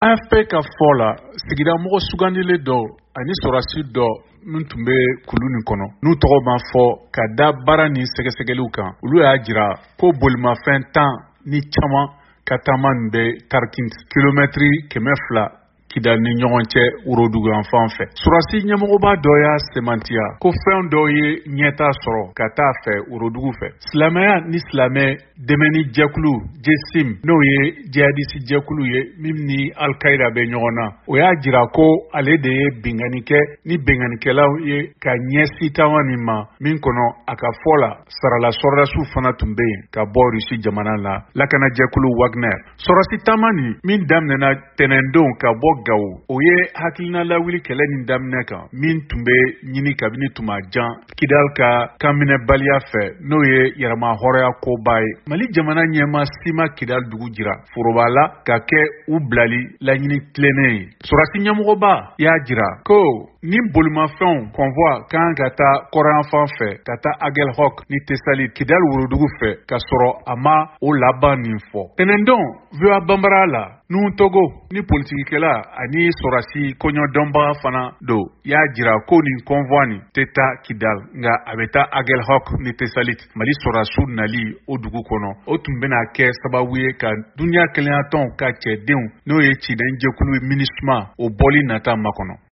AFP ka fɔ la sigida mɔgɔ sugandilen dɔ ani sɔrɔdasi dɔ min tun bɛ kulu nin kɔnɔ n'u tɔgɔ ma fɔ ka da baara ni sɛgɛsɛgɛliw kan. Olu y'a jira ko bolimafɛn 10 ni caman ka taama nin bɛ Tarkin kilomɛtiri 200 Kidal ni ɲɔgɔn cɛ Worodugu yan fan fɛ. Sɔrɔdasi ɲɛmɔgɔba dɔ y'a semantiya ko fɛn dɔw ye ɲɛta sɔrɔ ka taa fɛ Worodugu fɛ. Silamɛya ni silamɛ dɛmɛni jɛkulu JESIM n'o ye jihadisi jɛkulu ye min ni Al-Qaïda bɛ ɲɔgɔn na. O y'a jira ko ale de ye bingani kɛ ni binganikɛlaw ye ka ɲɛsi taama nin ma min kɔnɔ a ka fɔ la sarala sɔrɔdasiw fana tun bɛ yen ka bɔ Rusi jamana la lakana jɛkulu Wagner. Sɔrɔdasi taama nin min daminɛna tɛnɛndon ka bɔ Gawo o ye hakilina lawuli kɛlɛ nin daminɛ kan min tun bɛ ɲini kabini tuma jan Kidal ka kanminɛbaliya fɛ n'o ye yɛrɛma hɔrɔnya koba ye. Mali jamana ɲɛma sima Kidal dugu jira foroba la ka kɛ u bilali laɲini tilennen ye. Sɔrɔdasi ɲɛmɔgɔba y'a jira ko ni bolimafɛnw convoi kan ka taa kɔrɔyan fan fɛ ka taa Aguelhok ni Tessalit Kidal Worodugu fɛ ka sɔrɔ a ma o laban nin fɔ. Tɛnɛndon VOA Bambara la Nuhu Togo ni politikikɛla ani sɔrɔdasi kɔɲɔdɔnbaga fana do y'a jira ko nin convoi nin tɛ taa Kidal nka a bɛ taa Aguelhok ni Tessalit. Mali sɔrɔdasiw nali o dugu kɔnɔ o tun bɛna kɛ sababu ye ka duniya kɛnɛyatɔnw ka cɛdenw n'o ye ciden jɛkulu MINUSMA o bɔli nata makɔnɔ.